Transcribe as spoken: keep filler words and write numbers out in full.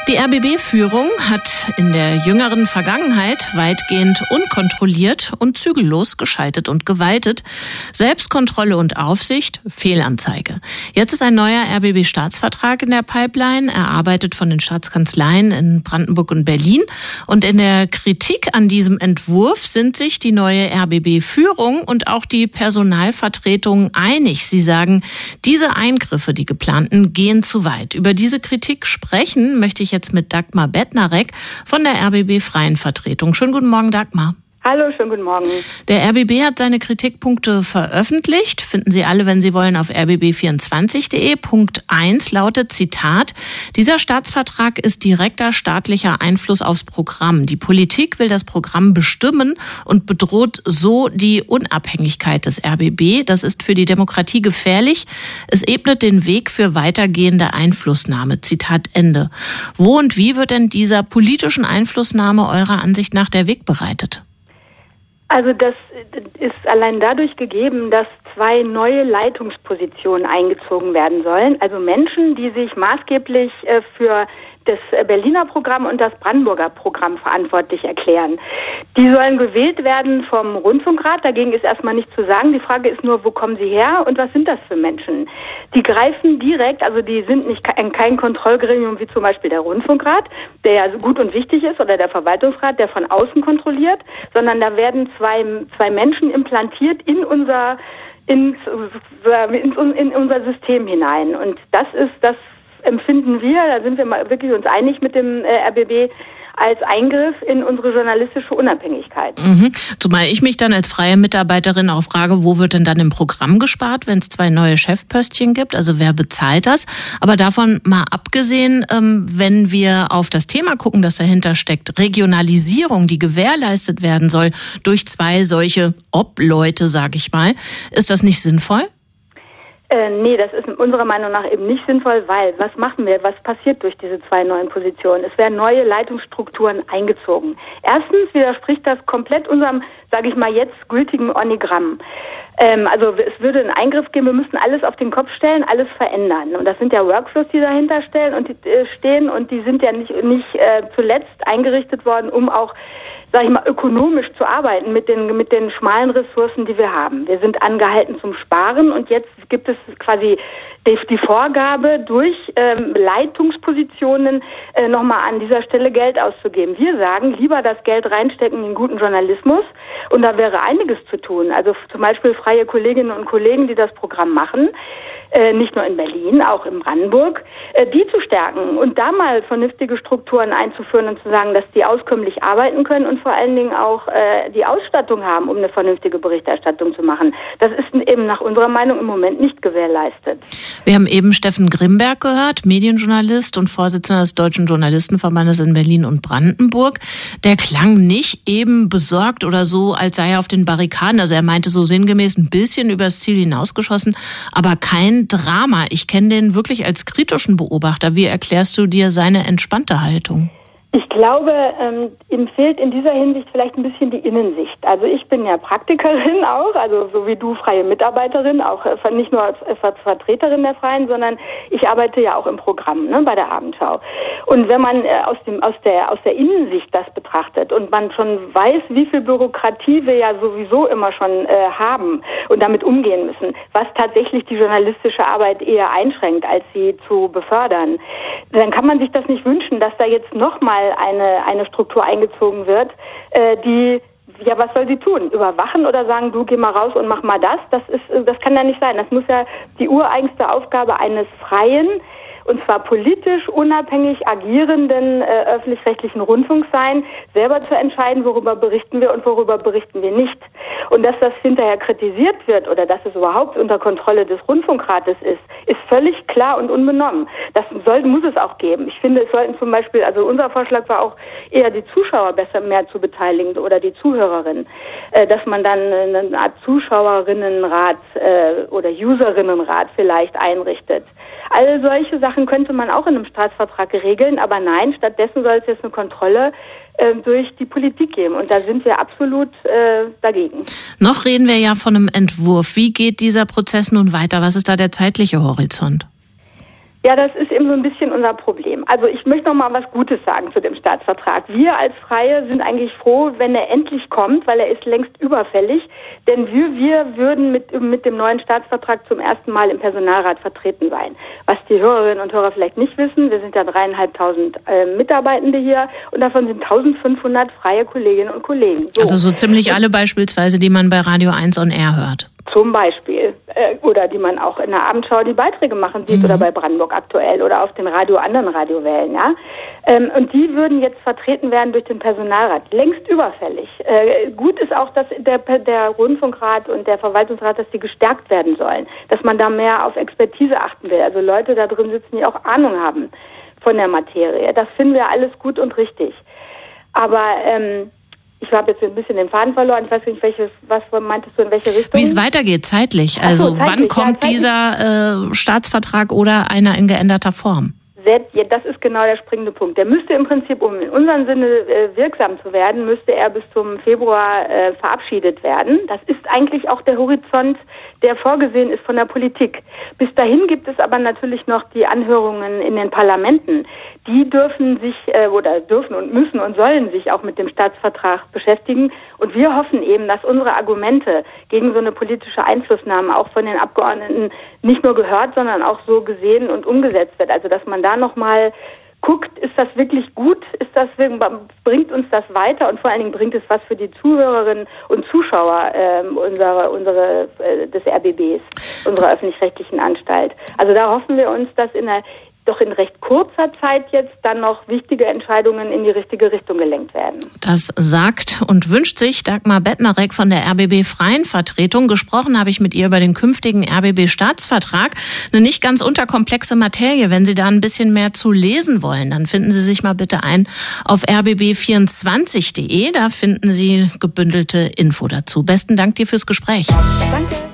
Die R B B-Führung hat in der jüngeren Vergangenheit weitgehend unkontrolliert und zügellos geschaltet und gewaltet. Selbstkontrolle und Aufsicht, Fehlanzeige. Jetzt ist ein neuer R B B-Staatsvertrag in der Pipeline, erarbeitet von den Staatskanzleien in Brandenburg und Berlin. Und in der Kritik an diesem Entwurf sind sich die neue R B B-Führung und auch die Personalvertretung einig. Sie sagen, diese Eingriffe, die geplanten, gehen zu weit. Über diese Kritik sprechen möchte ich jetzt mit Dagmar Bednarek von der R B B-Freien Vertretung. Schönen guten Morgen, Dagmar. Hallo, schönen guten Morgen. Der R B B hat seine Kritikpunkte veröffentlicht. Finden Sie alle, wenn Sie wollen, auf r b b vierundzwanzig punkt de. Punkt eins lautet, Zitat, dieser Staatsvertrag ist direkter staatlicher Einfluss aufs Programm. Die Politik will das Programm bestimmen und bedroht so die Unabhängigkeit des R B B. Das ist für die Demokratie gefährlich. Es ebnet den Weg für weitergehende Einflussnahme. Zitat Ende. Wo und wie wird denn dieser politischen Einflussnahme eurer Ansicht nach der Weg bereitet? Also das ist allein dadurch gegeben, dass zwei neue Leitungspositionen eingezogen werden sollen. Also Menschen, die sich maßgeblich für das Berliner Programm und das Brandenburger Programm verantwortlich erklären. Die sollen gewählt werden vom Rundfunkrat. Dagegen ist erstmal nichts zu sagen. Die Frage ist nur, wo kommen sie her und was sind das für Menschen? Die greifen direkt, also die sind nicht kein Kontrollgremium wie zum Beispiel der Rundfunkrat, der ja gut und wichtig ist, oder der Verwaltungsrat, der von außen kontrolliert, sondern da werden zwei, zwei Menschen implantiert in unser, in, in, in unser System hinein. Und das ist das, empfinden wir, da sind wir mal wirklich uns einig mit dem äh, R B B, als Eingriff in unsere journalistische Unabhängigkeit. Mhm. Zumal ich mich dann als freie Mitarbeiterin auch frage, wo wird denn dann im Programm gespart, wenn es zwei neue Chefpöstchen gibt? Also wer bezahlt das? Aber davon mal abgesehen, ähm, wenn wir auf das Thema gucken, das dahinter steckt, Regionalisierung, die gewährleistet werden soll durch zwei solche Obleute, sage ich mal, ist das nicht sinnvoll? Äh, nee, das ist unserer Meinung nach eben nicht sinnvoll, weil was machen wir, was passiert durch diese zwei neuen Positionen? Es werden neue Leitungsstrukturen eingezogen. Erstens widerspricht das komplett unserem, sage ich mal, jetzt gültigen Organigramm. Ähm, also es würde einen Eingriff geben, wir müssten alles auf den Kopf stellen, alles verändern. Und das sind ja Workflows, die dahinter stellen und die, äh, stehen und die sind ja nicht, nicht äh, zuletzt eingerichtet worden, um auch, sag ich mal, ökonomisch zu arbeiten mit den mit den schmalen Ressourcen, die wir haben. Wir sind angehalten zum Sparen und jetzt gibt es quasi die, die Vorgabe, durch ähm, Leitungspositionen äh, nochmal an dieser Stelle Geld auszugeben. Wir sagen, lieber das Geld reinstecken in guten Journalismus und da wäre einiges zu tun. Also zum Beispiel freie Kolleginnen und Kollegen, die das Programm machen, äh, nicht nur in Berlin, auch in Brandenburg, äh, die zu stärken und da mal vernünftige Strukturen einzuführen und zu sagen, dass die auskömmlich arbeiten können und vor allen Dingen auch äh, die Ausstattung haben, um eine vernünftige Berichterstattung zu machen. Das ist eben nach unserer Meinung im Moment nicht gewährleistet. Wir haben eben Steffen Grimberg gehört, Medienjournalist und Vorsitzender des Deutschen Journalistenverbandes in Berlin und Brandenburg. Der klang nicht eben besorgt oder so, als sei er auf den Barrikaden. Also er meinte so sinngemäß ein bisschen übers Ziel hinausgeschossen, aber kein Drama. Ich kenne den wirklich als kritischen Beobachter. Wie erklärst du dir seine entspannte Haltung? Ich glaube, ähm, ihm fehlt in dieser Hinsicht vielleicht ein bisschen die Innensicht. Also ich bin ja Praktikerin auch, also so wie du freie Mitarbeiterin, auch äh, nicht nur als äh, Vertreterin der Freien, sondern ich arbeite ja auch im Programm, ne, bei der Abendschau. Und wenn man äh, aus dem aus der aus der Innensicht das betrachtet und man schon weiß, wie viel Bürokratie wir ja sowieso immer schon äh, haben und damit umgehen müssen, was tatsächlich die journalistische Arbeit eher einschränkt, als sie zu befördern, dann kann man sich das nicht wünschen, dass da jetzt nochmal eine eine Struktur eingezogen wird, äh, die, ja, was soll sie tun? Überwachen oder sagen, du geh mal raus und mach mal das? Das ist, das kann ja nicht sein. Das muss ja die ureigenste Aufgabe eines freien, und zwar politisch unabhängig agierenden äh, öffentlich-rechtlichen Rundfunks sein, selber zu entscheiden, worüber berichten wir und worüber berichten wir nicht. Und dass das hinterher kritisiert wird oder dass es überhaupt unter Kontrolle des Rundfunkrates ist, ist völlig klar und unbenommen. Das soll, muss es auch geben. Ich finde, es sollten zum Beispiel, also unser Vorschlag war auch eher die Zuschauer besser mehr zu beteiligen oder die Zuhörerinnen, äh, dass man dann eine Art Zuschauerinnenrat äh, oder Userinnenrat vielleicht einrichtet. All solche Sachen könnte man auch in einem Staatsvertrag regeln, aber nein, stattdessen soll es jetzt eine Kontrolle äh, durch die Politik geben. Und da sind wir absolut äh, dagegen. Noch reden wir ja von einem Entwurf. Wie geht dieser Prozess nun weiter? Was ist da der zeitliche Horizont? Ja, das ist eben so ein bisschen unser Problem. Also ich möchte noch mal was Gutes sagen zu dem Staatsvertrag. Wir als Freie sind eigentlich froh, wenn er endlich kommt, weil er ist längst überfällig. Denn wir, wir würden mit, mit dem neuen Staatsvertrag zum ersten Mal im Personalrat vertreten sein. Was die Hörerinnen und Hörer vielleicht nicht wissen, wir sind ja dreieinhalbtausend äh, Mitarbeitende hier und davon sind eintausendfünfhundert freie Kolleginnen und Kollegen. So. Also so ziemlich alle beispielsweise, die man bei Radio eins on Air hört. Zum Beispiel. Äh, oder die man auch in der Abendschau die Beiträge machen sieht, mhm. oder bei Brandenburg aktuell oder auf den Radio, anderen Radiowellen, ja. Ähm, und die würden jetzt vertreten werden durch den Personalrat. Längst überfällig. Äh, gut ist auch, dass der, der Rundfunkrat und der Verwaltungsrat, dass die gestärkt werden sollen. Dass man da mehr auf Expertise achten will. Also Leute da drin sitzen, die auch Ahnung haben von der Materie. Das finden wir alles gut und richtig. Aber, ähm, ich habe jetzt ein bisschen den Faden verloren. Ich weiß nicht, welches, was meintest du, in welche Richtung? Wie es weitergeht, zeitlich. Also so, zeitlich, wann kommt ja, dieser äh, Staatsvertrag oder einer in geänderter Form? Ja, das ist genau der springende Punkt. Der müsste im Prinzip, um in unserem Sinne äh, wirksam zu werden, müsste er bis zum Februar äh, verabschiedet werden. Das ist eigentlich auch der Horizont, der vorgesehen ist von der Politik. Bis dahin gibt es aber natürlich noch die Anhörungen in den Parlamenten. Die dürfen sich äh, oder dürfen und müssen und sollen sich auch mit dem Staatsvertrag beschäftigen. Und wir hoffen eben, dass unsere Argumente gegen so eine politische Einflussnahme auch von den Abgeordneten nicht nur gehört, sondern auch so gesehen und umgesetzt wird. Also dass man da nochmal guckt, ist das wirklich gut, ist das, bringt uns das weiter und vor allen Dingen bringt es was für die Zuhörerinnen und Zuschauer äh, unsere, unsere, äh, des R B Bs, unserer öffentlich-rechtlichen Anstalt. Also da hoffen wir uns, dass in der doch in recht kurzer Zeit jetzt dann noch wichtige Entscheidungen in die richtige Richtung gelenkt werden. Das sagt und wünscht sich Dagmar Bednarek von der R B B Freien Vertretung. Gesprochen habe ich mit ihr über den künftigen R B B-Staatsvertrag. Eine nicht ganz unterkomplexe Materie. Wenn Sie da ein bisschen mehr zu lesen wollen, dann finden Sie sich mal bitte ein auf r b b vierundzwanzig punkt de. Da finden Sie gebündelte Info dazu. Besten Dank dir fürs Gespräch. Danke.